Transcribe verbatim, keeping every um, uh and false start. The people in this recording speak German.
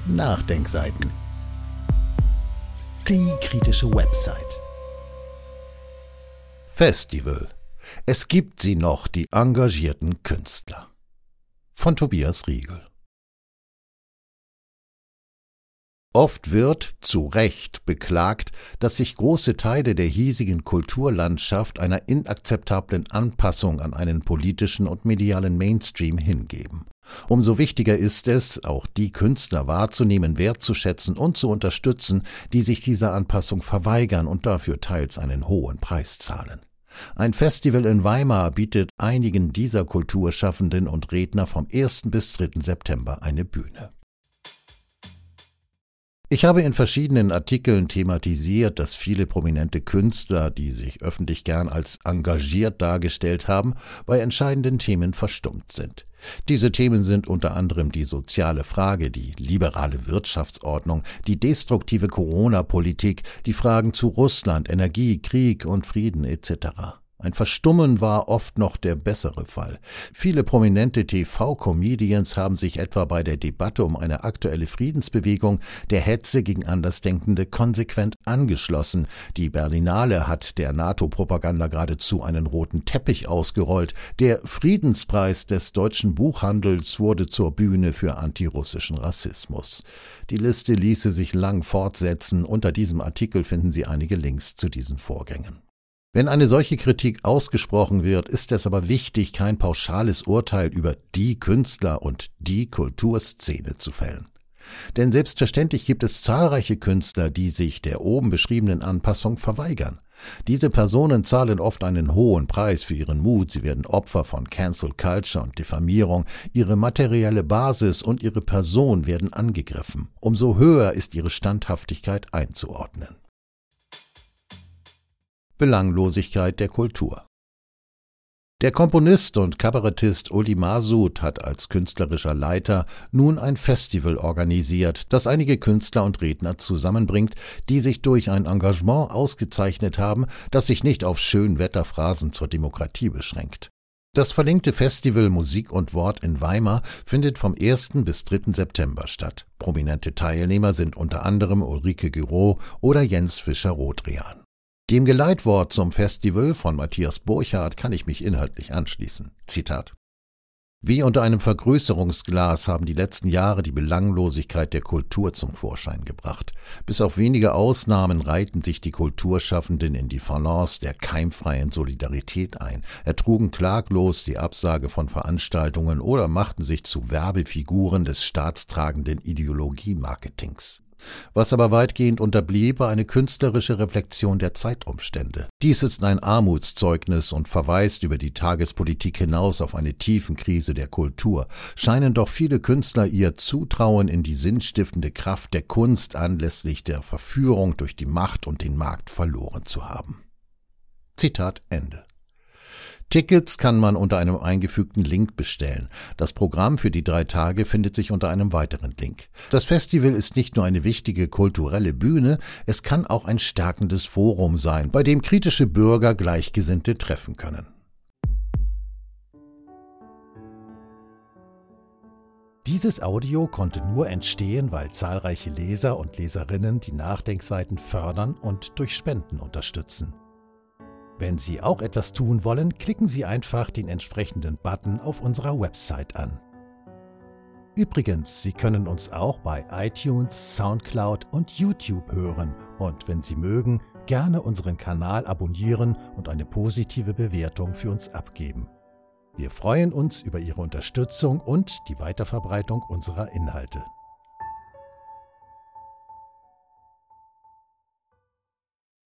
Nachdenkseiten. Die kritische Website. Festival. Es gibt sie noch, die engagierten Künstler. Von Tobias Riegel. Oft wird, zu Recht, beklagt, dass sich große Teile der hiesigen Kulturlandschaft einer inakzeptablen Anpassung an einen politischen und medialen Mainstream hingeben. Umso wichtiger ist es, auch die Künstler wahrzunehmen, wertzuschätzen und zu unterstützen, die sich dieser Anpassung verweigern und dafür teils einen hohen Preis zahlen. Ein Festival in Weimar bietet einigen dieser Kulturschaffenden und Redner vom ersten bis dritten September eine Bühne. Ich habe in verschiedenen Artikeln thematisiert, dass viele prominente Künstler, die sich öffentlich gern als engagiert dargestellt haben, bei entscheidenden Themen verstummt sind. Diese Themen sind unter anderem die soziale Frage, die liberale Wirtschaftsordnung, die destruktive Corona-Politik, die Fragen zu Russland, Energie, Krieg und Frieden et cetera. Ein Verstummen war oft noch der bessere Fall. Viele prominente T V-Comedians haben sich etwa bei der Debatte um eine aktuelle Friedensbewegung der Hetze gegen Andersdenkende konsequent angeschlossen. Die Berlinale hat der NATO-Propaganda geradezu einen roten Teppich ausgerollt. Der Friedenspreis des deutschen Buchhandels wurde zur Bühne für antirussischen Rassismus. Die Liste ließe sich lang fortsetzen. Unter diesem Artikel finden Sie einige Links zu diesen Vorgängen. Wenn eine solche Kritik ausgesprochen wird, ist es aber wichtig, kein pauschales Urteil über die Künstler und die Kulturszene zu fällen. Denn selbstverständlich gibt es zahlreiche Künstler, die sich der oben beschriebenen Anpassung verweigern. Diese Personen zahlen oft einen hohen Preis für ihren Mut, sie werden Opfer von Cancel Culture und Diffamierung, ihre materielle Basis und ihre Person werden angegriffen. Umso höher ist ihre Standhaftigkeit einzuordnen. Belanglosigkeit der Kultur. Der Komponist und Kabarettist Uli Masuth hat als künstlerischer Leiter nun ein Festival organisiert, das einige Künstler und Redner zusammenbringt, die sich durch ein Engagement ausgezeichnet haben, das sich nicht auf Schönwetterphrasen zur Demokratie beschränkt. Das verlinkte Festival Musik und Wort in Weimar findet vom ersten bis dritten September statt. Prominente Teilnehmer sind unter anderem Ulrike Giraud oder Jens Fischer-Rodrian. Dem Geleitwort zum Festival von Matthias Burchardt kann ich mich inhaltlich anschließen. Zitat: Wie unter einem Vergrößerungsglas haben die letzten Jahre die Belanglosigkeit der Kultur zum Vorschein gebracht. Bis auf wenige Ausnahmen reihten sich die Kulturschaffenden in die Phalanx der keimfreien Solidarität ein, ertrugen klaglos die Absage von Veranstaltungen oder machten sich zu Werbefiguren des staatstragenden Ideologie-Marketings. Was aber weitgehend unterblieb, war eine künstlerische Reflexion der Zeitumstände. Dies ist ein Armutszeugnis und verweist über die Tagespolitik hinaus auf eine Tiefenkrise der Kultur. Scheinen doch viele Künstler ihr Zutrauen in die sinnstiftende Kraft der Kunst anlässlich der Verführung durch die Macht und den Markt verloren zu haben. Zitat Ende. Tickets kann man unter einem eingefügten Link bestellen. Das Programm für die drei Tage findet sich unter einem weiteren Link. Das Festival ist nicht nur eine wichtige kulturelle Bühne, es kann auch ein stärkendes Forum sein, bei dem kritische Bürger Gleichgesinnte treffen können. Dieses Audio konnte nur entstehen, weil zahlreiche Leser und Leserinnen die Nachdenkseiten fördern und durch Spenden unterstützen. Wenn Sie auch etwas tun wollen, klicken Sie einfach den entsprechenden Button auf unserer Website an. Übrigens, Sie können uns auch bei iTunes, Soundcloud und YouTube hören und wenn Sie mögen, gerne unseren Kanal abonnieren und eine positive Bewertung für uns abgeben. Wir freuen uns über Ihre Unterstützung und die Weiterverbreitung unserer Inhalte.